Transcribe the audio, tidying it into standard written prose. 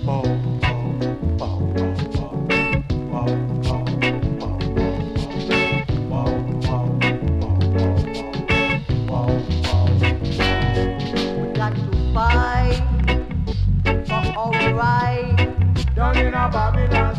got to fight for our right. Down in a Babylon.